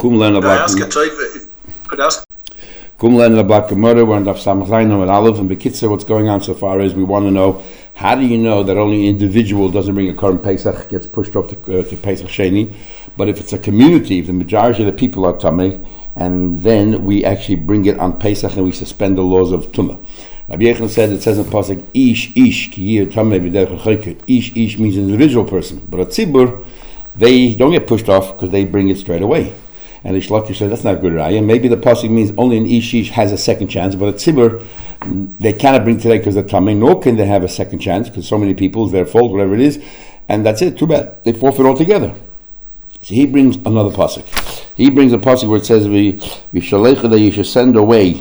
Kum learn about. Could I ask? Kum learn about Gemara. We're on Daf Samachlayin and Aleph and Bekitzer. What's going on so far is we want to know, how do you know that only an individual doesn't bring a Korban Pesach, gets pushed off to Pesach Sheni, but if it's a community, if the majority of the people are Tameh, and then we actually bring it on Pesach and we suspend the laws of Tumah. Rabbi Yechon said, it says in Pasuk, Ish, ki yir Tameh b'derech ha'chayker. Ish means an individual person, but a tzibur, they don't get pushed off because they bring it straight away. And Rish Lakish said, that's not a good raya. Maybe the pasuk means only an Ish has a second chance, but a tzibur, they cannot bring today because they're tamei, nor can they have a second chance because so many people, it's their fault, whatever it is, and that's it, too bad. They forfeit altogether. So he brings another pasuk. He brings a pasuk where it says, V'shalecha, that you should send away,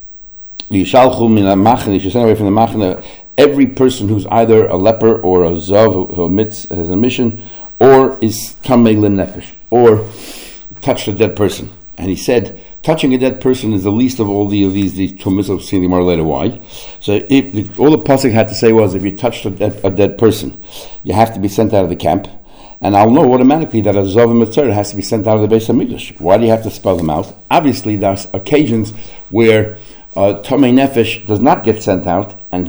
V'yishalchu min ha'machne, you should send away from the machne every person who's either a leper or a zav who has a mission, or is tamei l'nefesh, or touched a dead person. And he said, touching a dead person is the least of all these tumas. I'll see the more later why. So all the pasuk had to say was, if you touched a dead person, you have to be sent out of the camp. And I'll know automatically that a zav mitzvah has to be sent out of the Beis HaMikdash. Why do you have to spell them out? Obviously, there's occasions where tamei nefesh does not get sent out, but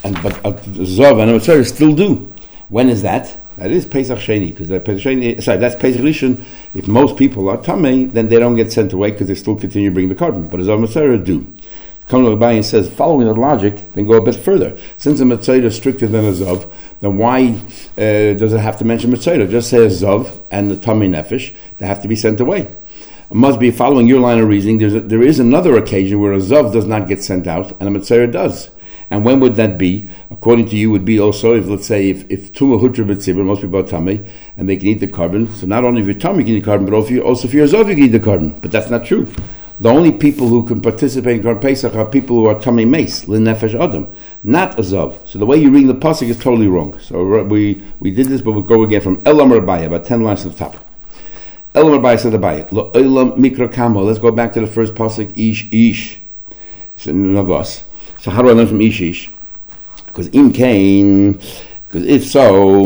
a zav and a mitzvah still do. When is that? That is Pesach Sheni, because that's Pesach Rishon. If most people are Tamei, then they don't get sent away because they still continue to bring the carbon. But as a Mitzvah do. Come to Abaye and says, following the logic, then go a bit further. Since a Mitzvah is stricter than a Zav, then why does it have to mention Mitzvah? Just say a Zav and the Tamei Nefesh, they have to be sent away. It must be, following your line of reasoning, there is another occasion where a Zav does not get sent out and a Mitzvah does. And when would that be? According to you, would be also if Tumah Hutra B'tzibur, most people are Tamei, and they can eat the carbon. So not only if you're Tamei you can eat the carbon, but also if you're Zav you can eat the carbon. But that's not true. The only people who can participate in Korban Pesach are people who are Tamei Meis, L'nefesh Adam, not a Zav. So the way you read the pasuk is totally wrong. So we did this, but we'll go again from Elam Rabaya, about 10 lines to the top. Elam Rabaya said Rabaya, Lo Elam Mikra Kamo. Let's go back to the first pasuk, Ish. It's none of us. So how do I learn from Ish? Because Im Kain, because if so,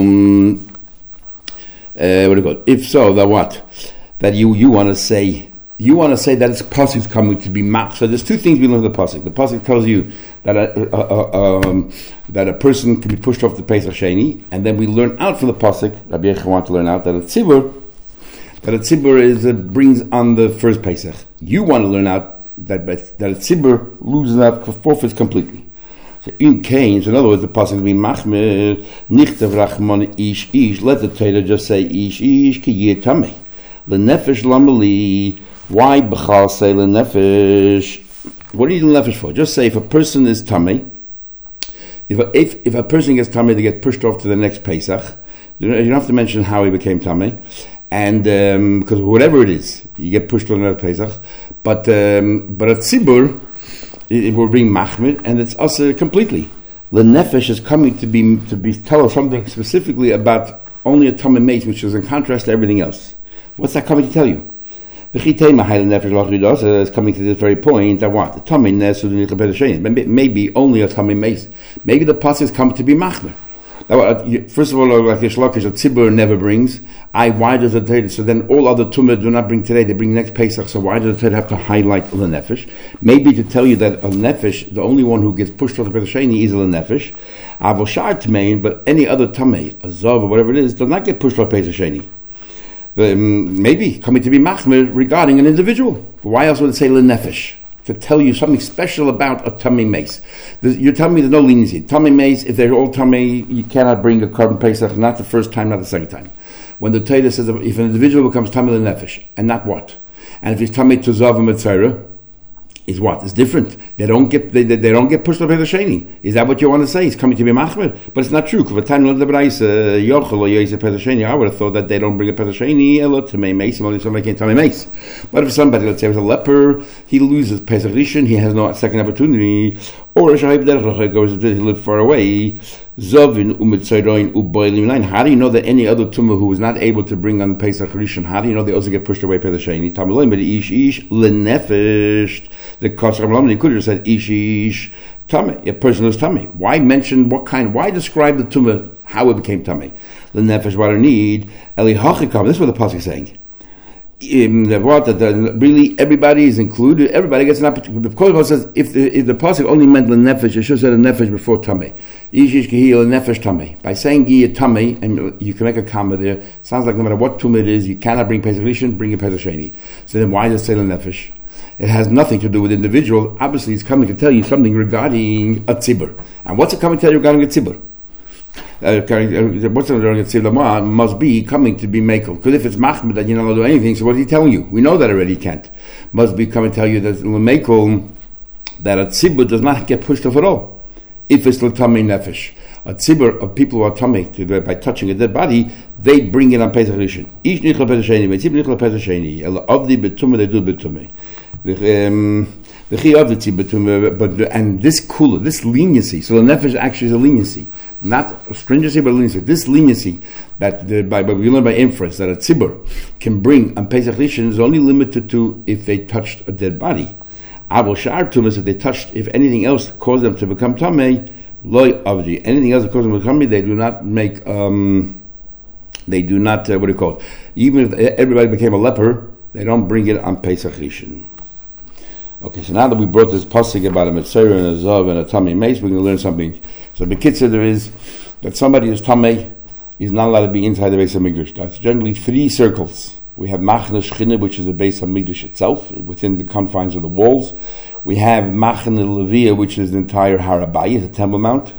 what do you call it? If so, that what? That you want to say that it's pasuk is coming to be mach. So there's two things we learn from the pasuk. The pasuk tells you that a person can be pushed off the Pesach Sheni, and then we learn out from the pasuk. Rabbi Yechon want to learn out that a tzibur brings on the first Pesach. You want to learn out that a tzibur loses out, forfeits completely. So in Cain, so in other words, the pasuk be machmir nichtev rachman ish. Let the Torah just say ish ki yir tamei lenefesh lamali. Why b'chal say lenefesh? What do you need lenefesh for? Just say if a person is tamei, if a person gets tamei, they get pushed off to the next Pesach. You don't have to mention how he became tamei. And because whatever it is, you get pushed on another Pesach, but a tzibur, it will bring machmir, and it's also completely. The nefesh is coming to be tell us something specifically about only a tamei meis, which is in contrast to everything else. What's that coming to tell you? It's coming to this very point that what the tamei nes maybe only a tamei meis. Maybe the pasuk is coming to be machmir. First of all, like Rish Lakish, a tzibur never brings. Why does the Torah? So then all other tumah do not bring today; they bring next Pesach. So why does the Torah have to highlight the nefesh? Maybe to tell you that a nefesh, the only one who gets pushed off the Pesach Sheni is a nefesh. Avoshar tamein, but any other tamei, a zav or whatever it is, does not get pushed off Pesach Sheni. Maybe coming to be machmir regarding an individual. Why else would it say le nefesh? To tell you something special about a tamei meis. You're telling me there's no leniency. Tamei meis, if they're all tamei, you cannot bring a Korban Pesach, not the first time, not the second time. When the Torah says if an individual becomes tamei lenefesh, and not what? And if he's tamei to zav and mitzvah, is what? It's different. They don't get pushed up by the sheni. Is that what you want to say? He's coming to be machmir, but it's not true. I would have thought that they don't bring a pesach sheni. Only somebody can tamei meis. But if somebody, let's say, was a leper, he loses pesach rishon, he has no second opportunity, or a shayib derech goes to live far away. Zovin u'mitzaroin u'boilim. How do you know that any other tumah who was not able to bring on pesach rishon? How do you know they also get pushed away pesach sheni? Tamiloim ish lenefesh. The Kosher Ramlan, he could have said ish tamei, a person who's tamei. Why mention what kind? Why describe the tumah how it became tamei? The nefesh what I need eli hachikam. This is what the pasuk is saying. Really everybody is included. Everybody gets an opportunity. The Kol says if the pasuk only meant the nefesh, it should have said a nefesh before tamei. Ishish kehil nefesh tamei. By saying giyah tamei, and you can make a comma there. It sounds like no matter what tumah it is, you cannot bring Pesach Rishon, bring a Pesach Sheni. So then why does it say the nefesh? It has nothing to do with individual. Obviously, it's coming to tell you something regarding a tzibur. And what's it coming to tell you regarding a tzibur? What's the must be coming to be makel. Because if it's machmed that you're not allowed to do anything, so what is he telling you? We know that already. He can't. Must be coming to tell you that makel, that a tzibur does not get pushed off at all. If it's l'tamei nefesh, a tzibur of people who are tamei by touching a dead body, they bring it on Pesach Rishon. Each nichla Pesach Sheni, tzibur nichla Pesach Sheni. Avdi betumah, they do betumah. And this kula, this leniency, so the nefesh actually is a leniency, not a stringency but a leniency. This leniency that we learn by inference that a tzibur can bring on Pesach Rishon is only limited to if they touched a dead body. Avol shar tumas, if they touched, if anything else caused them to become tamei, loy avdi. Anything else that caused them to become tamei, they do not make. They do not. What do you call it? Even if everybody became a leper, they don't bring it on Pesach Rishon. Okay, so now that we brought this pasuk about a Metzora and a Zav and a Tamei Meis, we're going to learn something. So the B'kitzur there is that somebody who's Tamei is not allowed to be inside the Beis HaMikdash. That's generally 3 circles. We have Machne Shechina, which is the Beis HaMikdash itself, within the confines of the walls. We have Machne Levia, which is the entire Har HaBayis, the Temple Mount.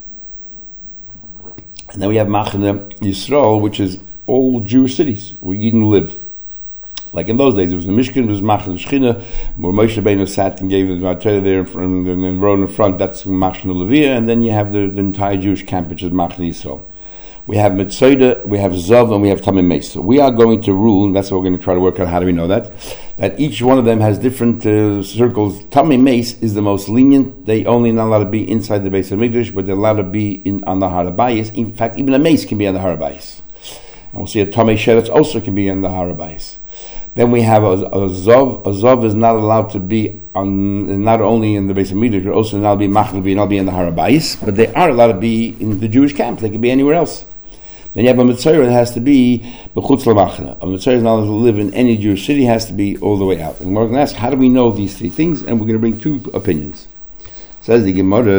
And then we have Machne Yisrael, which is all Jewish cities where Yidden live. Like in those days, it was the Mishkan, it was Machne Shechina, where Moshe Rabbeinu sat and gave the Torah there and wrote in front, that's Machne Levia, and then you have the entire Jewish camp, which is Machne Yisrael. We have Metzoda, we have Zav, and we have Tamei Meis. So we are going to rule, and that's what we're going to try to work out, how do we know that each one of them has different circles. Tamei Meis is the most lenient. They only not allowed to be inside the Beis HaMikdash, but they're allowed to be on the Har HaBayis. In fact, even a Meis can be on the Har HaBayis. And we'll see a Tamei Sheretz also can be on the Har HaBayis. Then we have a Zav. A Zav is not allowed to be on, not only in the Beis HaMikdash, but also not be Machal, not be in the Har HaBayis, but they are allowed to be in the Jewish camp. They can be anywhere else. Then you have a Metzora that has to be B'chutz L'Machna. A Metzora is not allowed to live in any Jewish city, has to be all the way out. And we're going to ask, how do we know these 3 things? And we're going to bring 2 opinions. Says the Gemara,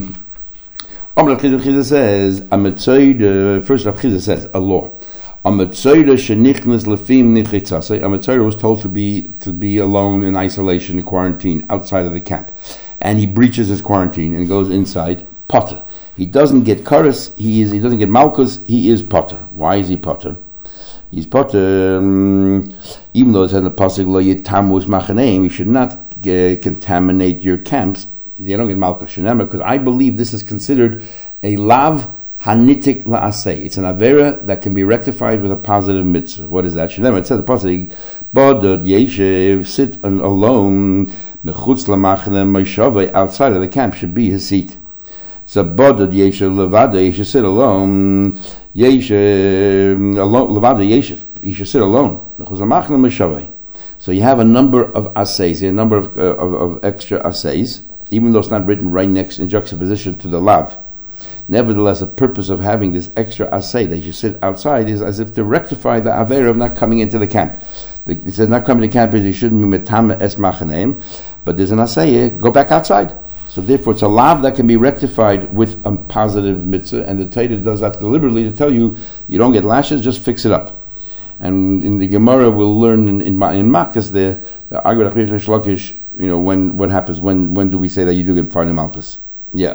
Rav Chizda says, a Metzora, first Rav Chizda says, a law. A Metzora shenichnas lefim nichitzasei. A Metzora was told to be alone in isolation, in quarantine, outside of the camp. And he breaches his quarantine and goes inside, potter. He doesn't get karas, he doesn't get malchus, he is potter. Why is he potter? He's potter, even though it says in the pasuk lo yitamus machaneim, you should not contaminate your camps. They don't get malchus. Because I believe this is considered a lav hanitik la'aseh. It's an avera that can be rectified with a positive mitzvah. What is that? It says the pasuk, bodod yeshev, sit alone, mechutz lamachane moshaveh, outside of the camp should be his seat. So bodod yeshev levada, you should sit alone. Yeshev alone, levada yeshev, you should sit alone. Mechutz lamachane moshaveh. So you have a number of assays, a number of extra assays, even though it's not written right next in juxtaposition to the lav. Nevertheless, the purpose of having this extra assay that you sit outside is as if to rectify the aver of not coming into the camp. It says not coming to camp is you shouldn't be metame es machaneim, but there's an assay, go back outside. So therefore, it's a lav that can be rectified with a positive mitzvah, and the Torah does that deliberately to tell you, you don't get lashes, just fix it up. And in the Gemara, we'll learn in Makkas the Agad Achish Lakish, what happens, when do we say that you do get Farnim Malchus? Yeah.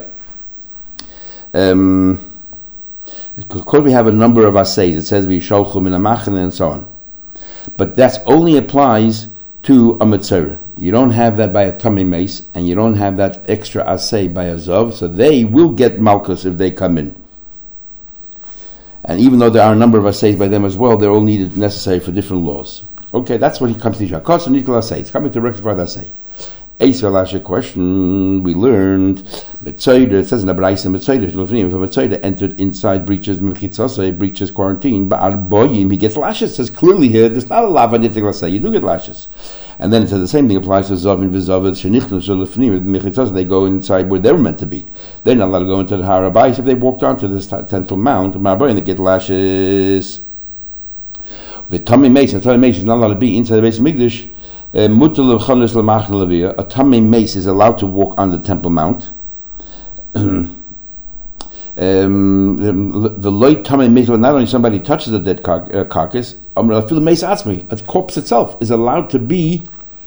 Because we have a number of assays, it says we sholchum in a machane and so on, but that only applies to a metzora. You don't have that by a tamei meis, and you don't have that extra assay by a zav, so they will get malchus if they come in. And even though there are a number of assays by them as well, they're all needed necessary for different laws. Okay, that's what he comes to teach. It's coming to rectify the assay. Eisel asked a question. We learned Metzoda. It says in the Braisa Metzoda. If a Metzoda entered inside, breaches quarantine, but Arboyim, he gets lashes. It says clearly here, there's not a lava anything let's say. You do get lashes. And then it says the same thing applies to Zavin v'Zavid Shenichnu Shalifnim. They go inside where they were meant to be. They're not allowed to go into the Har HaBayis. If they walked onto this Temple Mount, and they get lashes. The Tamei Mace, and Tamei Mace is not allowed to be inside the base of Mikdash. A Tamei Mace is allowed to walk on the Temple Mount. The Loy Tamei Mace, not only somebody touches the dead carcass, the corpse itself is allowed to be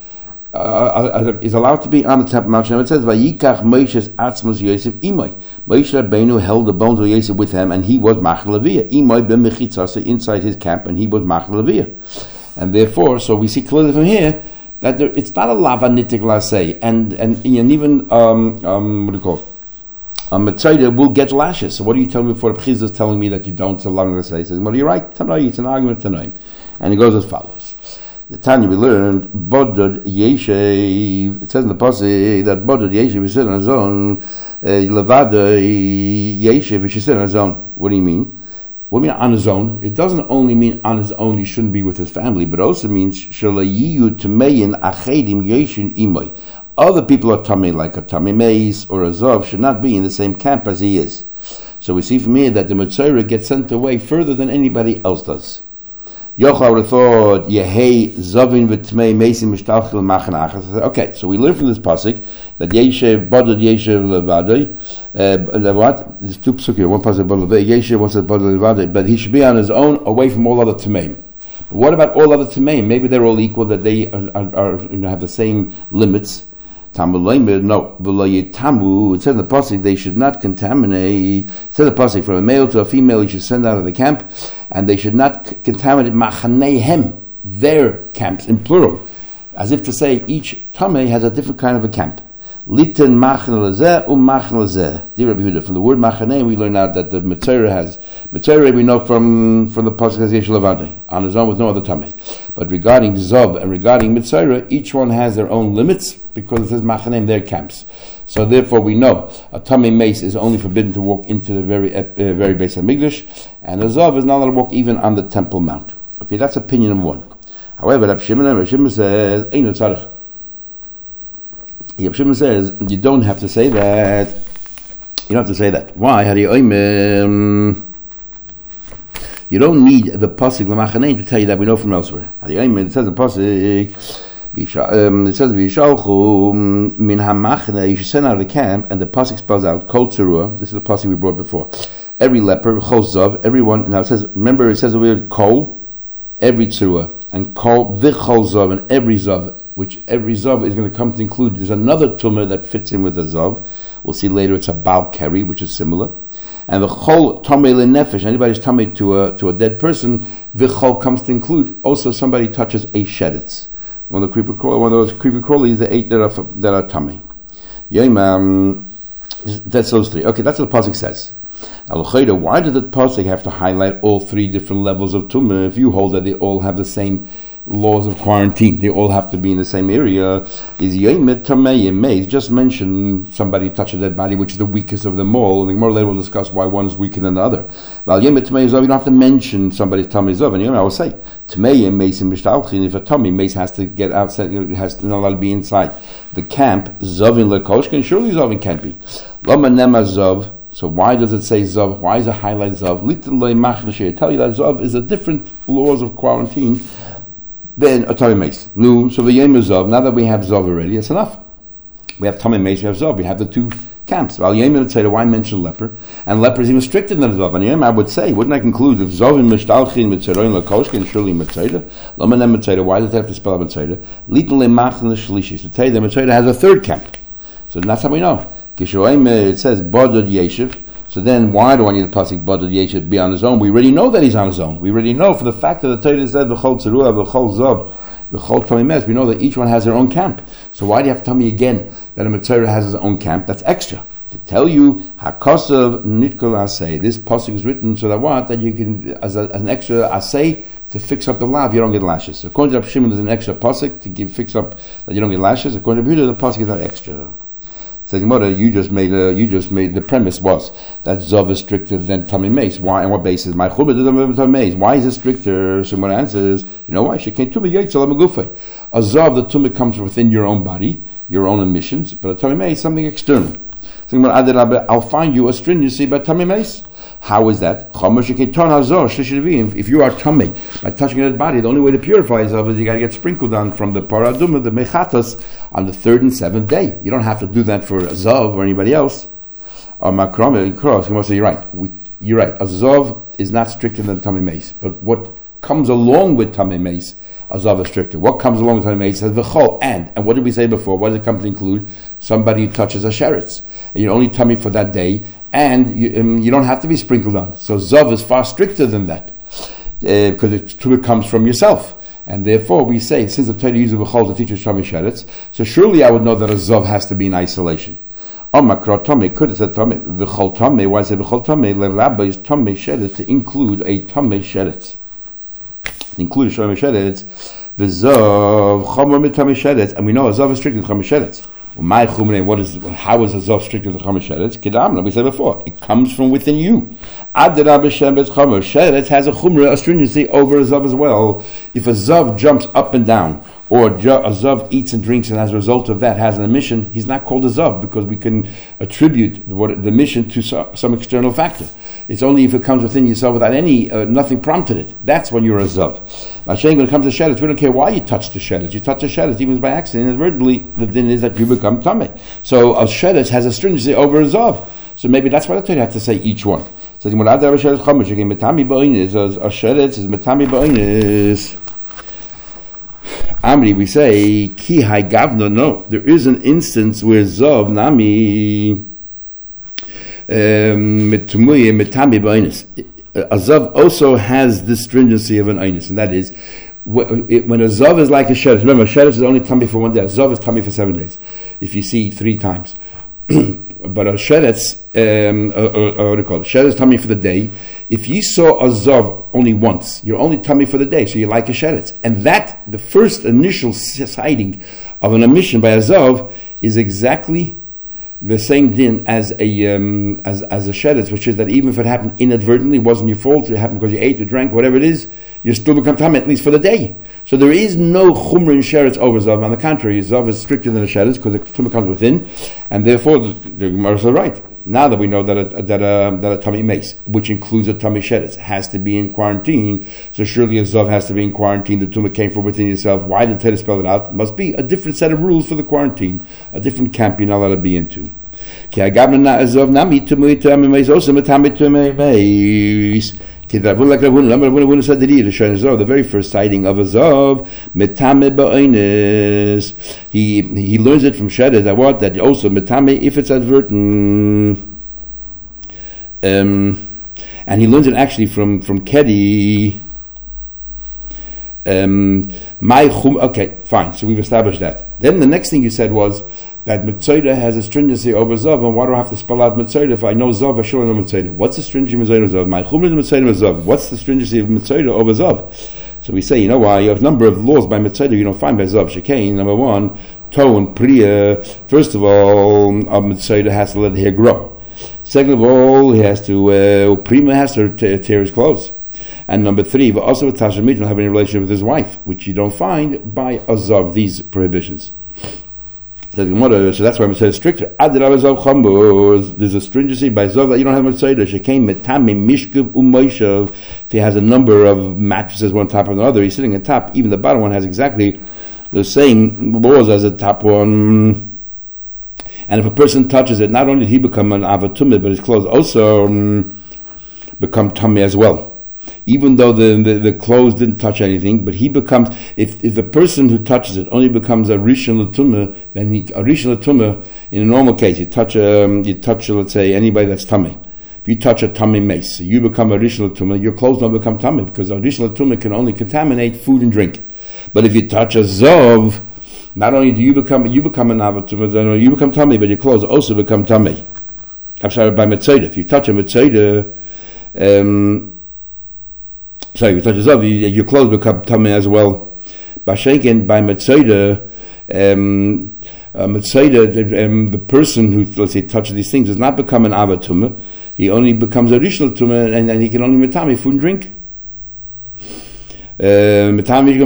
on the Temple Mount. It says, "Vayikach Moshe's atzmos Yosef imay." Moshe Rabbeinu held the bones of Yosef with him, and he was machal leviyah. Imay b'mechitzasa inside his camp, and he was machal leviyah. And therefore, so we see clearly from here that it's not a lava nitik lasei, and even what do you call it? A Mitzayda will get lashes. So what are you telling me for? The Chizah is telling me that you don't. So long as I say, well, you're right. Tanoi, it's an argument Tanoim, and it goes as follows. The Tanya we learned, Bodod Yeshev. It says in the pasuk that Bodod Yeshev is sitting on his own. Levada Yeshev is sitting on his own. What do you mean? What do you mean on his own? It doesn't only mean on his own. He shouldn't be with his family, but also means Shalayiyu Tameyin Achedim Yeshin Imoy. Other people are tamei, like a tamei meis or a zov, should not be in the same camp as he is. So we see from here that the Mitzayra gets sent away further than anybody else does. Yochel would have thought, Yehei Zovin v'tmei meisim mishtalchil machen achas. Okay, so we learn from this pasuk that Yeshev bodod Yeshev levadoi. What? There's two pasuk here. One pasuk bodod Yeshev, one says bodod levadoi. But he should be on his own, away from all other tmeim. But what about all other tmeim? Maybe they're all equal, that they are have the same limits. No, it says in the pasuk they should not contaminate. It says in the pasuk from a male to a female you should send out of the camp, and they should not contaminate machaneihem, their camps in plural, as if to say each tamei has a different kind of a camp. Liten machaneh lezeh umachaneh lezeh. Dear Rabbi Yehuda, from the word machaneh we learn out that the Mitzayra has Mitzayra. We know from the pasuk has Yesh Levadei on his own with no other tamei. But regarding Zov and regarding Mitzayra, each one has their own limits because it says machaneh their camps. So therefore we know a tamei mace is only forbidden to walk into the very base of Mikdash, and a Zov is not allowed to walk even on the Temple Mount. Okay, that's opinion number one. However, Reb Shimon says Eino tzarich. Reb Shimon says you don't have to say that. You don't have to say that. Why? You don't need the pasuk l'machanei to tell you that we know from elsewhere. It says in the pasuk, it says v'yishalchu min hamachne. You should send out of the camp, and the pasuk spells out kol tzerua. This is the pasuk we brought before. Every leper, chol zav, everyone. Now it says, remember, it says the word kol, every tzerua, and kol v'chol zav, and every zav. Which every zav is going to come to include. There's another tumah that fits in with a zav. We'll see later. It's a bal keri, which is similar. And the chol tamei lenefesh. Anybody's tamei to a dead person. The chol comes to include also somebody touches a sheretz. One of those creepy crawlies, the 8 that are tamei. That's those 3. Okay, that's what the pasuk says. Why did the pasuk have to highlight all 3 different levels of tumah if you hold that they all have the same laws of quarantine? They all have to be in the same area. Is Yomet Tamei May just mentioned somebody touch a dead body, which is the weakest of them all, and more later we'll discuss why one is weaker than the other. Well, Yomet Tamei Zov, you don't have to mention somebody's Tamei Zov, and I will say Tamei Mace in Mishtalchin. If a Tamei Mace has to get outside, it has not allowed to be inside the camp. Zovin Lekoshkin, surely Zovin can't be. Lama Nema Zov. So why does it say Zov? Why does it highlight Zov? Tell you that Zov is a different laws of quarantine than a tamei mace. No, so the yom Zov. Now that we have Zov already, it's enough. We have tamei mace, we have Zov. We have the 2 camps. Well, yom would say, why mention leper? And leper is even stricter than Zov. And yom I would say, wouldn't I conclude if Zov in mishtalchin mitzeroin lakoshkin surely mitzayda? Lomanem mitzayda. Why does it have to spell out mitzayda? Litin lemachin l'shlishis. To tell you that mitzayda has a 3rd camp. So that's how we know. Kishoim it says bodod yeshiv. So then, why do I need the pasuk bodod yeshiv be on his own? We already know that he's on his own. We already know for the fact that the Torah said v'chol tzerua, v'chol zav, v'chol tamei mes. We know that each one has their own camp. So why do you have to tell me again that a Mitzayra has his own camp? That's extra. To tell you hakosav nitkol asay. This pasuk is written so that what? That you can as an extra asay to fix up the lav, you don't get lashes. So according to Rav Shimon, there's an extra pasuk to fix up that you don't get lashes. According to Rabbi Yehuda, the pasuk is not extra. Says Gemara, you just made the premise was that Zov is stricter than tamei mace. Why? On what basis? My chumah doesn't tamei mace. Why is it stricter? So Gemara answers, you know why? She can't tumah yetzel amagufay. A Zov, the tumah comes within your own body, your own emissions, but a tamei mace is something external. So Gemara, I'll find you a stringency about tamei mace. How is that? If you are tummy by touching that body, the only way to purify yourself is you got to get sprinkled on from the paraduma, the mechatas, on the 3rd and 7th day. You don't have to do that for a zav or anybody else. Or makrom, you're right. You're right. A zav is not stricter than tummy mace, but what comes along with tummy mace, a zav is stricter. What comes along with tummy mace says v'chol and what did we say before? What does it come to include? Somebody who touches a sheretz. You're only tummy for that day, and you don't have to be sprinkled on. So zav is far stricter than that because it comes from yourself. And therefore, we say, since the Torah uses v'chol to teach us tummy sheretz, so surely I would know that a zav has to be in isolation. Makro tome could have said tome v'chol tome. Why say v'chol tome? L'rabba is tome sheretz to include a tome sheretz. Include a tome sheretz. V'zav chomer mit tome sheretz, and we know a zav is strictly tome sheretz. My chumrei, how is a zav strictly the tome sheretz? Kedam, like we said before, it comes from within you. Adrab b'shem chomer sheretz has a chumrei, a stringency over a zav as well. If a zav jumps up and down, or a zav eats and drinks, and as a result of that has an emission, he's not called a zav because we can attribute the emission to some external factor. It's only if it comes within yourself without any nothing prompted it. That's when you're a zav. Now, when it comes to sheretz, we don't care why you touch the sheretz. You touch the sheretz even by accident, inadvertently. The din is that you become tameh. So a sheretz has a stringency over a zav. So maybe that's why the Torah had to say each one. So a sheretz is metami ba'onis. Amri, we say, ki hai gavno, no. There is an instance where zav nami metumuye metami ba'inus. A zav also has this stringency of an einus, and that is, when a zav is like a sheretz, remember, a sheretz is only tummy for one day, a zav is tummy for 7 days, if you see 3 times. But a sheretz, what do you call it? Sheretz is tummy for the day. If you saw a zav only once, you're only tummy for the day, so you like a sheretz. And that, the first initial sighting of an emission by a zav, is exactly the same din as a sheretz, which is that even if it happened inadvertently, it wasn't your fault, it happened because you ate or drank, whatever it is, you still become tameh, at least for the day. So there is no chumrah in sheretz over zav. On the contrary, zav is stricter than a sheretz because the tumah comes within, and therefore the Gemara is right. Now that we know that a tummy mace, which includes a tummy sheretz, has to be in quarantine, so surely a zav has to be in quarantine. The tumah came from within yourself. Why did the Torah spell it out? It must be a different set of rules for the quarantine, a different camp you're not allowed to be into. The very first sighting of a zav, metame ba'onis. He learns it from sheretz that also metame if it's advertent, and he learns it actually from kedi. Okay, fine. So we've established that. Then the next thing you said was that Mitzayda has a stringency over Zav, and why do I have to spell out Mitzayda if I know Zav, I should know Mitzayda? What's the stringency of Zav? My Chumra Mitzayda Zav. What's the stringency of Mitzayda over Zav? So we say, you know why? You have a number of laws by Mitzayda you don't find by Zav. Shekain, number 1, Toan, Priya. First of all, a Mitzayda has to let the hair grow. Second of all, he has to, Prima has to tear his clothes. And number 3, also with Tashemit, having a relationship with his wife, which you don't find by a Zav, these prohibitions. So that's why I'm saying stricter. There's a stringency by Zav that you don't have Mitzayda. If he has a number of mattresses one top of another, he's sitting on top. Even the bottom one has exactly the same laws as the top one. And if a person touches it, not only did he become an avatumid, but his clothes also become tummy as well. Even though the clothes didn't touch anything, but he becomes, if the person who touches it only becomes a rishon l'tumah, then a rishon l'tumah, in a normal case, you touch let's say, anybody that's tummy. If you touch a tummy mace, so you become a rishon l'tumah, your clothes don't become tummy, because a rishon l'tumah can only contaminate food and drink. But if you touch a zov, not only do you become an avatumah, then you become tummy, but your clothes also become tummy. I'm sorry, by mitzayda. If you touch a mitzayda, if you touch a zav, your clothes become tummy as well. Bashenkin, by mitzayda, the person who, let's say, touches these things does not become an avatumah. He only becomes a rishon tumah, and he can only metami food and drink. Another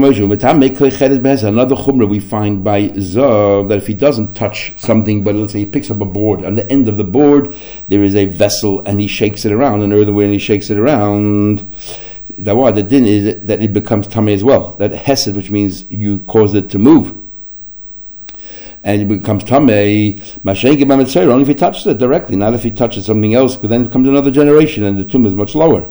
chumrah we find by Zav that if he doesn't touch something, but let's say he picks up a board, on the end of the board there is a vessel and he shakes it around, an earthenware, and he shakes it around, the din is that it becomes tamei as well. That hesed, which means you caused it to move, and it becomes tamei. Only if he touches it directly, not if he touches something else, because then it becomes another generation and the tumah is much lower.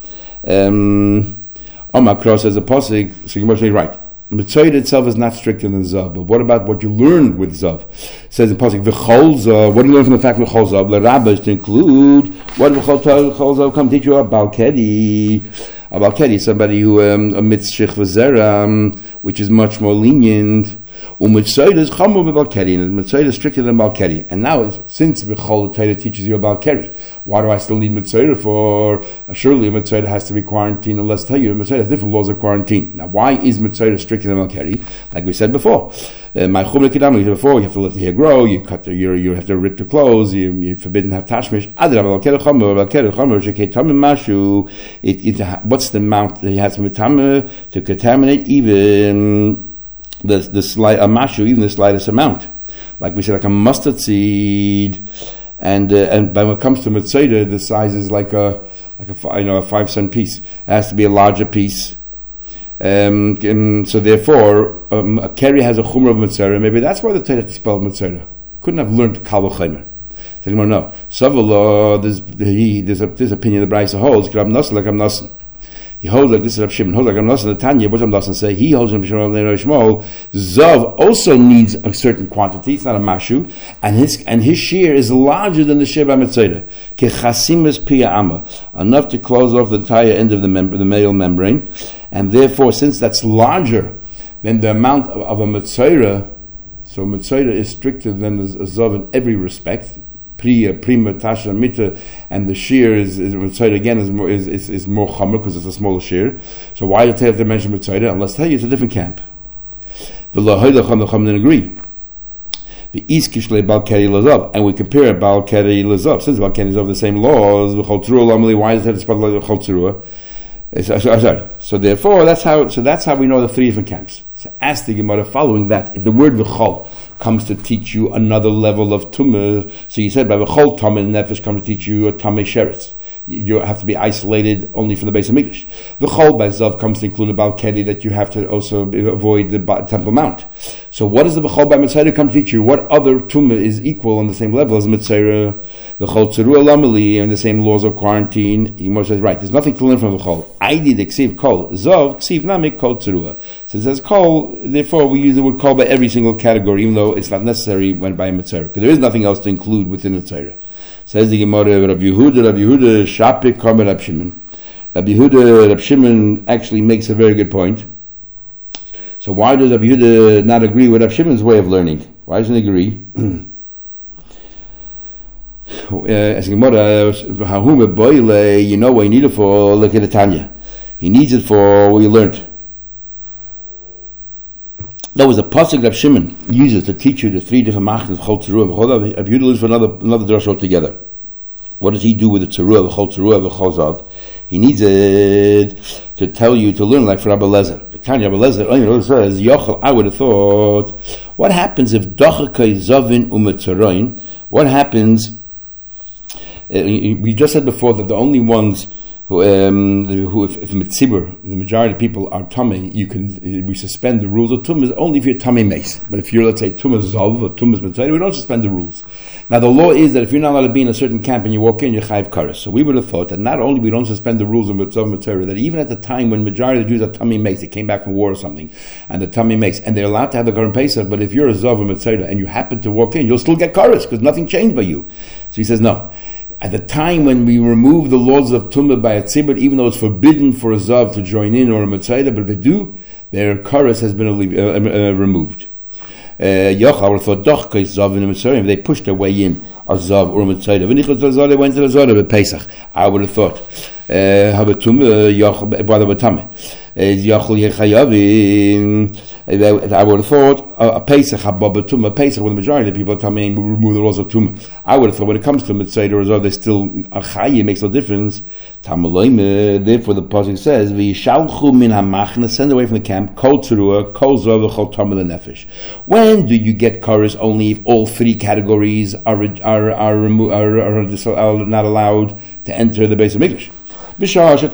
Omar Cross says a pasuk, so you're mostly right. Mitzvah itself is not stricter than Zav, but what about what you learn with Zav? It says in pasuk, V'chol Zav, what do you learn from the fact of V'chol Zav? The rabbis to include, what V'chol Zav come teach you about Balkedi? A Balkedi is somebody who omits Shich V'zera, which is much more lenient. U'mitzvah is chamur b'Balkedi, and mitzvah is stricter than Balkedi. And now, since V'chol Torah teaches you about Balkedi, why do I still need mitzvah for? Surely a mitzvah has to be quarantined, and let's tell you, a mitzvah has different laws of quarantine. Now, why is mitzvah stricter than Balkedi? Like we said before, you have to let the hair grow, you have to rip the clothes, you're forbidden to have tashmish. What's the amount that he has to contaminate even the slight mashu, even the slightest amount? Like we said, like a mustard seed, and when it comes to mitzvah, the size is like a 5 cent piece. It has to be a larger piece. So therefore, a keri has a chumrah of mitzvah. Maybe that's why the Torah had to spell mitzvah. Couldn't have learned kal v'chomer. So anymore, no. Savala, there's opinion the Brisa holds. Like I'm nasan. He holds like this is Rav Shimon. Holds like I'm nasan. The Tanya, what I'm nasan say. He holds Rav Shimon. Zav also needs a certain quantity. It's not a mashu, and his shear is larger than the shear by mitzvah. Kechasimus pia amma, enough to close off the entire end of the male membrane. And therefore, since that's larger than the amount of a mitzvah, so mitzvah is stricter than a zav in every respect. Prima tasha mita, and the shear is mitzvah again is more chamer because it's a smaller shear. So why did you have to mention mitzvah? Unless tell you it's a different camp. The lahoydacham didn't agree. The iskishle balkeri lazav, and we compare balkeri lazav. Since balkeri is of the same laws, why does it have to spell like chol tzurua? So therefore, that's how we know the three different camps. So ask the Gemara following that, if the word v'chol comes to teach you another level of tumah, so you said by v'chol tamei nefesh comes to teach you a tamei sheretz. You have to be isolated only from the base of Mikdash. The Chol by Zav comes to include a Balkedi that you have to also avoid the Temple Mount. So what does the Chol by Mitzvah come to teach you? What other Tumah is equal on the same level as Mitzvah? The Chol Tzeru Alamali and the same laws of quarantine. Yimor says, right, there's nothing to learn from the Chol. I did Ksiv Kol. Zav, Ksiv Namik Kol Tzerua. So it says Kol, therefore we use the word Kol by every single category, even though it's not necessary when by Mitzvah, because there is nothing else to include within the Tzerah. Says the Gemara, Rabbi Yehuda, Shapik, Kamer, Rabbi Shimon. Rabbi Shimon actually makes a very good point. So why does Rabbi Yehuda not agree with Rabbi Shimon's way of learning? Why doesn't he agree? As the Gemara, you know what you need it for, look at the Tanya. He needs it for what you learned. That was a pasuk Rabbi Shimon uses to teach you the three different machnas of Chol Tzerua. Rabbi Yehuda lives for another drasha altogether. What does he do with the Tzerua, the Chol Tzerua, the Chol Zav? He needs it to tell you to learn like for Rabbi Lezer. The Tanya Rabbi Lezer says, Yochel, I would have thought, what happens if Dochakai Zavin Umetzeroin? What happens? We just said before that the only ones who if mitzibur, the majority of people are tummy, we suspend the rules of tumah only if you're tummy mace. But if you're, let's say, tumah zav or tumah mitzvah, we don't suspend the rules. Now the law is that if you're not allowed to be in a certain camp and you walk in, you're chayiv kares. So we would have thought that not only we don't suspend the rules of mitzvah mitzvah, that even at the time when majority of the Jews are tummy mace, they came back from war or something, and the tummy mace, and they're allowed to have the Korban Pesach, but if you're a zav or mitzvah and you happen to walk in, you'll still get kares because nothing changed by you. So he says no. At the time when we remove the laws of Tumah by a tzibur, even though it's forbidden for a Zav to join in or a Mitzvah, but if they do, their kares has been removed. Yochel thought, Zav in a Mitzvah, they pushed their way in, a Zav or a Mitzvah. When they went to the Zav, Pesach, I would have thought Habatuma Batame. I would have thought a Pesach, a Pesach, when the majority of people come in, will remove the rules of Tumah. I would have thought when it comes to Mitzvah or Zov, there's still a Chayi, makes no difference. Therefore, the Pasuk says, V'yishalchu min hamachna, send away from the camp, kol tzurua, kol zov, kol tamil nefesh. When do you get chorus? Only if all three categories are not allowed to enter the base of Mikdash. At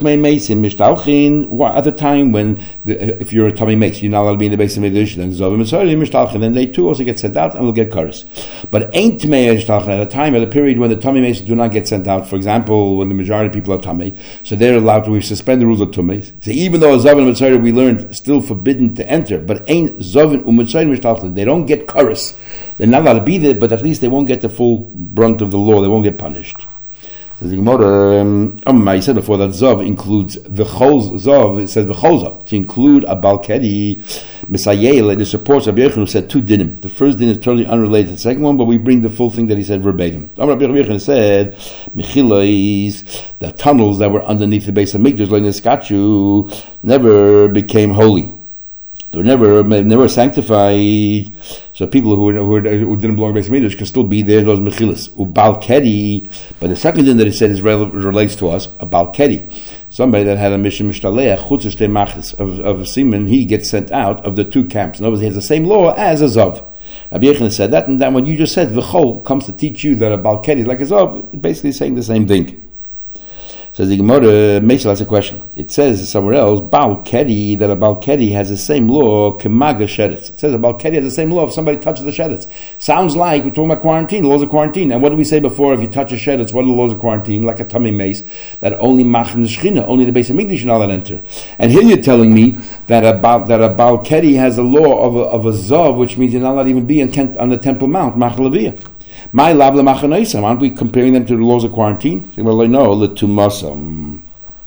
the time when, if you're a Tommy Mace, you're not allowed to be in the base of Mikdash, then Zovim and Sorim Mishtalchin, then they too also get sent out and will get chorus. But ain't Tmei Mishtalchin at a time, at a period when the Tommy Mace do not get sent out, for example, when the majority of people are Tommy, so they're allowed to, we suspend the rules of Tomei. So even though Zovim and Sorim we learned still forbidden to enter, but ain't Zovim and Sorim Mishtalchin, they don't get chorus. They're not allowed to be there, but at least they won't get the full brunt of the law, they won't get punished. Says the Gemara, I said before that Zov includes the Chol Zov, it says the Chol Zov, to include a Balkedi, Misayel, and it supports Rabbi Yochanan who said two dinim. The first din is totally unrelated to the second one, but we bring the full thing that he said verbatim. Rabbi Yochanan said, Mechilais, the tunnels that were underneath the base of Mikdash, like the Skachu, never became holy. They were never sanctified. So people who didn't belong to Beis Mikdash can still be there. Those mechilas ubal kedi. But the second thing that he said relates to us about kedi. Somebody that had a mission mishtaleach chutzah shtei machlis of semen, he gets sent out of the two camps. In other words, he has the same law as a zav. Rabbi Yochanan said that, and then what you just said, v'chol, comes to teach you that a bal kedi is like a zav, basically saying the same thing. Says the Gemara, Meishel has a question. It says somewhere else, Baal Kedi, that a Baal Kedi has the same law, Kemaga Sheretz. It says a Baal Kedi has the same law if somebody touches the Sheretz. Sounds like we're talking about quarantine, laws of quarantine. And what did we say before? If you touch a Sheretz, what are the laws of quarantine? Like a Tamei Mace, that only Machne Shechina, only the base of Mikdash should not enter. And here you're telling me that a Baal Kedi has a law of a Zav, which means you're not allowed to even be on the Temple Mount, Mach Leviyah. My lab lemachanoisam. Aren't we comparing them to the laws of quarantine? Well, no, letumasam.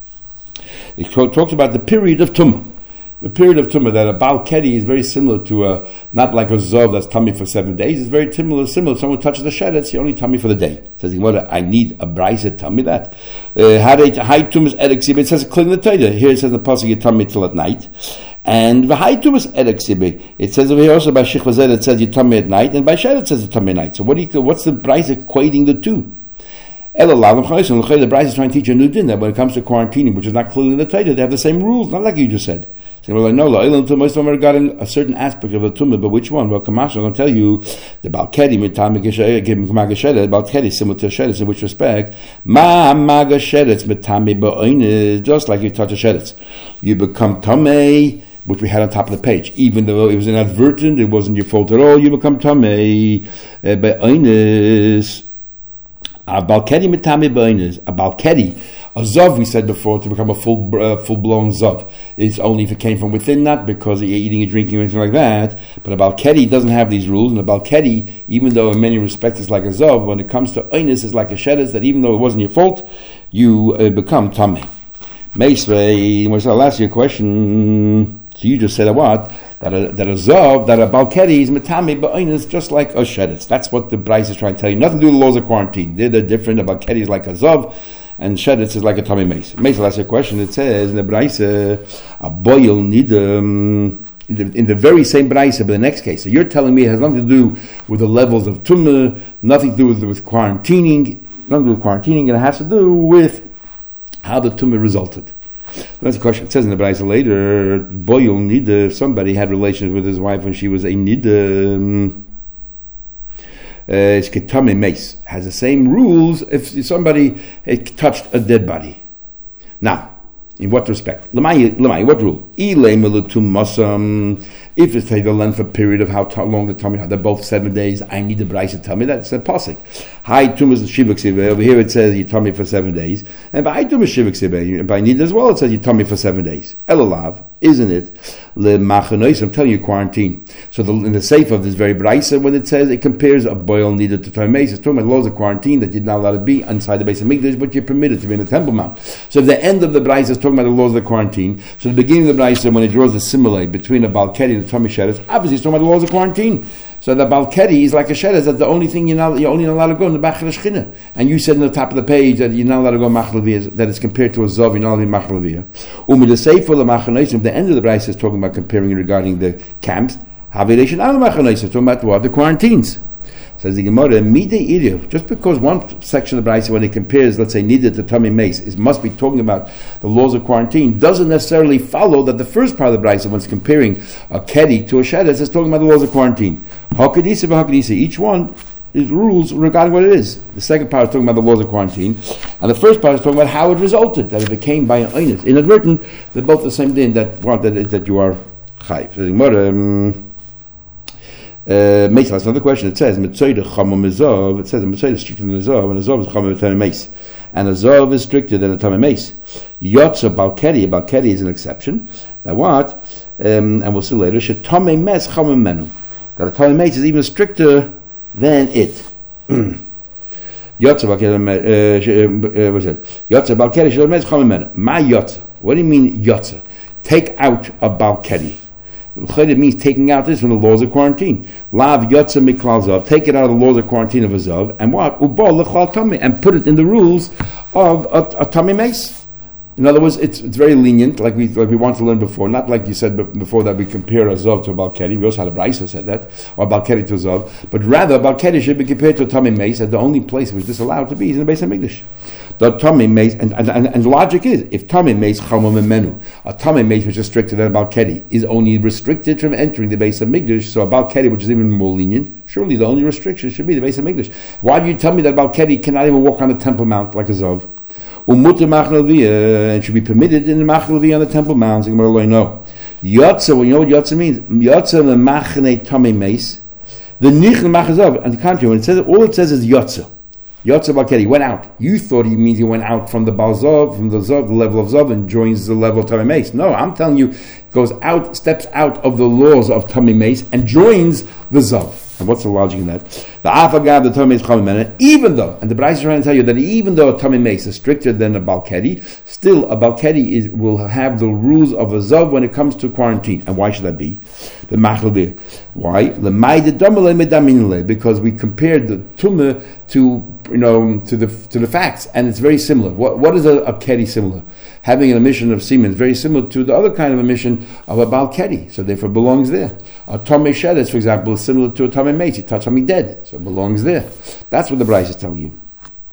It talks about the period of tumah. The period of tumah, that a Baal Kedi is very similar to not like a Zov that's tummy for 7 days. It's very similar. Someone touches the sheretz, he only tummy for the day. Says, I need a brayse to tell me that. High tumas edexibe. It says clean the Torah. Here it says the pasuk you tummy till at night. And the high tumas edexibe. It says over here also by Shich Vazed it says you tummy at night, and by sheretz it says you tummy at night. So what's the brayse equating the two? The brayse is trying to teach a new din that when it comes to quarantining, which is not clearly in the Torah, they have the same rules, not like you just said. So we're like, no, most of them are regarding a certain aspect of the tumah, but which one? Well, Kamash, I'm going to tell you, the Balkedi, Balkedi, similar to Sheretz, in which respect, just like you touch a Sheretz. You become Tamei, which we had on top of the page. Even though it was inadvertent, it wasn't your fault at all, you become Tamei, Be'oines. A Balkedi mitami b'oines. A Balkedi, a Zav, we said before, to become a full-blown Zav. It's only if it came from within, not because you're eating or drinking or anything like that. But a Balkedi doesn't have these rules, and a Balkedi, even though in many respects it's like a Zav, when it comes to oines, it's like a Sheretz, that even though it wasn't your fault, you become Tameh. Meisvei, I'll ask you a question. So you just said a what? That a Zav, that a Balkedi is metame ba'oines, just like a Sheretz. That's what the Bryce is trying to tell you. Nothing to do with the laws of quarantine. They're different. A Balkedi is like a Zav, and Sheretz is like a Tamei Mace. Mace, I'll ask you a question. It says in the Bryce, a boil need in the very same Bryce, but the next case. So you're telling me it has nothing to do with the levels of Tumah, nothing to do with quarantining, nothing to do with quarantining, and it has to do with how the Tumah resulted. That's a question. It says in the Braisa later, Boyul Nida, if somebody had relations with his wife when she was a Nida, it's Ketame Mace, has the same rules if somebody touched a dead body. Now, in what respect? Lamai, what rule? If it's the length of period of how long the tummy, they're both 7 days, I need the Braisa to tell me that. It's a pasuk. Hi tumas shivak sibe. Over here it says you tummy for 7 days, and by tumas shivak sibe, by need as well it says you tummy for 7 days. Elalav, isn't it? Le machanois. I'm telling you, quarantine. So in the safe of this very Braisa, when it says it compares a boil needed to Tamei, it's talking about laws of quarantine that you're not allowed to be inside the base of Mikdash, but you're permitted to be in the Temple Mount. So the end of the Braisa is talking about the laws of the quarantine. So the beginning of the Braisa Brisa, when it draws a simile between a Balkedi and a Tommy Sheretz, obviously it's talking about the laws of quarantine. So the Balkedi is like a Sheretz, that's the only thing you're only not allowed to go in the Bach of the Shechina. And you said in the top of the page that you're not allowed to go Machleviyah, that it's compared to a Zov, you're not allowed to be Machleviyah. The Sefer the Machanosim, the end of the Brisa is talking about comparing regarding the camps. Havilation al Machanosim, talking about what? The quarantines. Says the Gemara, just because one section of the Brisa, when it compares, let's say, Nida to Tommy Mace, must be talking about the laws of quarantine, doesn't necessarily follow that the first part of the Brisa, when it's comparing a Kedi to a Sheretz, is talking about the laws of quarantine. Hakadisa v'hakadisa, each one is rules regarding what it is. The second part is talking about the laws of quarantine, and the first part is talking about how it resulted, that if it came by an Einis. Inadvertent, they're both the same thing, that you are Chayv. So the Gemara, Meis, that's another question. It says Mitzoyde Chamam Ezov. It says Mitzoyde is stricter than Ezov, and Ezov is Chamam Tamei Meis, and Ezov is stricter than a Tamei Meis. Yotza Balkedi is an exception. That what? And we'll see later. She Tamei Mes Chamam Menu. That a Tamei Meis is even stricter than it. Yotza Balkedi. What's it? Yotza Balkedi Shalom Mes Chamam Menu. Ma Yotza. What do you mean Yotza? Take out a Balkedi. It means taking out this from the laws of quarantine. Lav yotza miklal zav, take it out of the laws of quarantine of a zav, and what? Ubal lechal tami, and put it in the rules of a tami mace. In other words, it's very lenient, like we want to learn before. Not like you said before that we compare a zav to a balkedi. We also had a brisa said that, or balkedi to a zav. But rather, balkedi should be compared to a tami mace, as the only place which this allowed to be is in the Beis HaMikdash. The Tommy Mace, and the logic is, if Tommy Mace Chamam Menu, a Tommy Mace which is stricter than a Balkedi, is only restricted from entering the Beis HaMikdash, so a Balkedi which is even more lenient, surely the only restriction should be the Beis HaMikdash. Why do you tell me that Balkedi cannot even walk on the Temple Mount like a Zov? And should be permitted in the Machleviyah on the Temple Mount? No. Yotza, well, you know what Yotza means? Yotza the Machne Tommy Mace, the Nichl Machazov, and the contrary, when it says, all it says is Yotza. Yotza Balkedi went out. You thought he means he went out from the Balzov, from the Zov, the level of Zov, and joins the level of Tamei Mace. No, I'm telling you, goes out, steps out of the laws of Tamei Mace and joins the Zov. And what's the logic in that? The Afagav, the Tamei Mace Chamam Menu, even though, and the Brisa is trying to tell you that even though a Tamei Mace is stricter than a Balkedi, still a Balkedi will have the rules of a Zov when it comes to quarantine. And why should that be? The Machleviyah. Why? Because we compared the Tumah to the facts, and it's very similar. What is a kedi similar? Having an emission of semen is very similar to the other kind of emission of a bal kedi, so therefore it belongs there. A tomei sheretz, for example, is similar to a tomei meis. You touch something dead, so it belongs there. That's what the Brisa is telling you.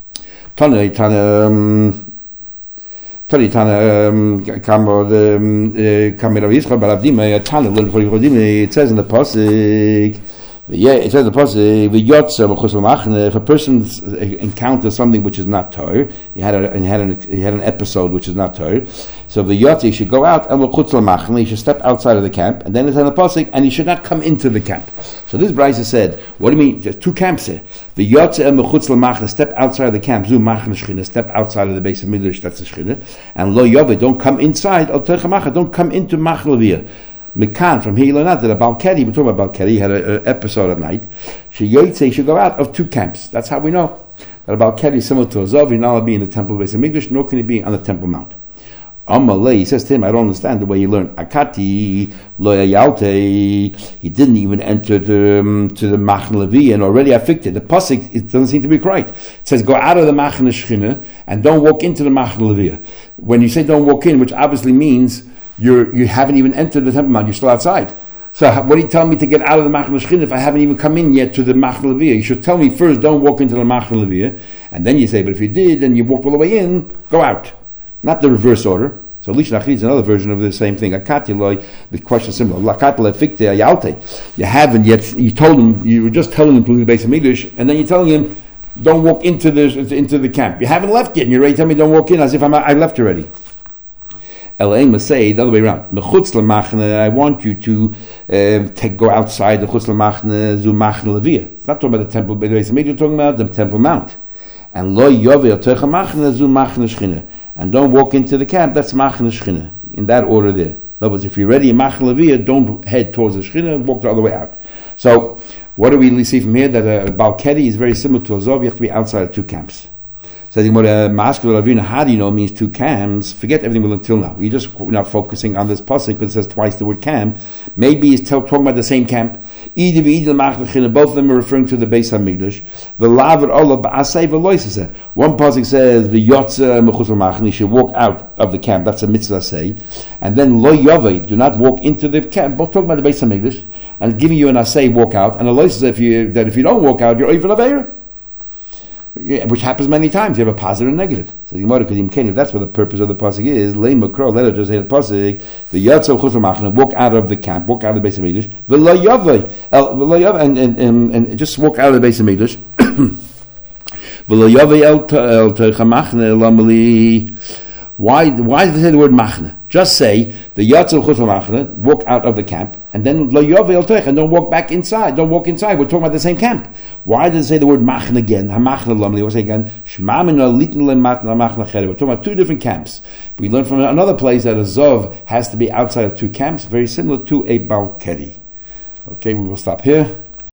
It says in the pasuk. Yeah, it says in the pasuk, if a person encounters something which is not Torah, he had an episode which is not Torah, so the yotze should go out and he should step outside of the camp, and then it's in the pasuk, and he should not come into the camp. So this Brisa said, what do you mean? There's two camps here. The yotze and mechutz l'machne, step outside of the camp, zu machne shchina, step outside of the Beis HaMikdash, that's the shchina, and lo yove, don't come inside, al tercha macha, don't come into machleviyah. Mekan, from here you learn out that a Balkedi, we're talking about Balkedi, had an episode at night. She should go out of two camps. That's how we know that a Balkedi is similar to a Zov. You're not allowed to be in the temple of Beis HaMikdash, nor can he be on the Temple Mount. Amalei, he says to him, I don't understand the way you learn. Akati, lo yalte, he didn't even enter to the Machne Levi, and already afflicted. The pasuk, it doesn't seem to be correct. It says, go out of the Machne Shechina, and don't walk into the Machne Levi. When you say don't walk in, which obviously means you haven't even entered the Temple Mount, you're still outside. So what are you telling me to get out of the Machne Shechina if I haven't even come in yet to the Machne Levi? You should tell me first, don't walk into the Machne Levi, and then you say, but if you did, and you walked all the way in, go out. Not the reverse order. So Lish Nachri is another version of the same thing. Akati loy, the question is similar. Lakat lefikte ayalte. You haven't yet, you were just telling him to leave the Beis HaMikdash, and then you're telling him, don't walk into the camp. You haven't left yet, and you're ready to tell me don't walk in as if I left already. Elaim must say the other way around. Mechutz l'machne, I want you to go outside the chutz l'machne zu machne levia. It's not talking about the temple, but it's talking about the Temple Mount. And lo yove techa machne zu machne shchina. And don't walk into the camp. That's machne shchina. In that order there. In other words, if you're ready in machne levia, don't head towards the shchina. Walk the other way out. So what do we see from here? That a Balkedi is very similar to a Zov. You have to be outside of two camps. Says the Gemara, Maskul Ravina, how do you know means two camps? Forget everything until now. You're just now focusing on this pasuk because it says twice the word camp. Maybe he's talking about the same camp. Both of them are referring to the Beis Hamikdash. One pasuk says the Yotza Mechutz Machne, you should walk out of the camp. That's a mitzvah say. And then Lo Yavei, do not walk into the camp. Both talking about the Beis Hamikdash and giving you an asay, walk out. And the Lois says if you don't walk out, you're over Aveira. Yeah, which happens many times. You have a positive and negative. So the Gemara, if that's what the purpose of the pasuk is, let it just say the pasuk, the Yatzav Chutz Machne, walk out of the camp, walk out of the Beis Hamikdash, and just walk out of the Beis Hamikdash. Why does it say the word machne? Just say the Yatzav Chutz Machne, walk out of the camp, and then lo yavei el teich, and don't walk back inside. Don't walk inside. We're talking about the same camp. Why does it say the word machne again? Hamachne lamli. We'll say again shmamina litin lematna machne cheder. We're talking about two different camps. We learned from another place that a zov has to be outside of two camps, very similar to a balkeri. Okay, we will stop here.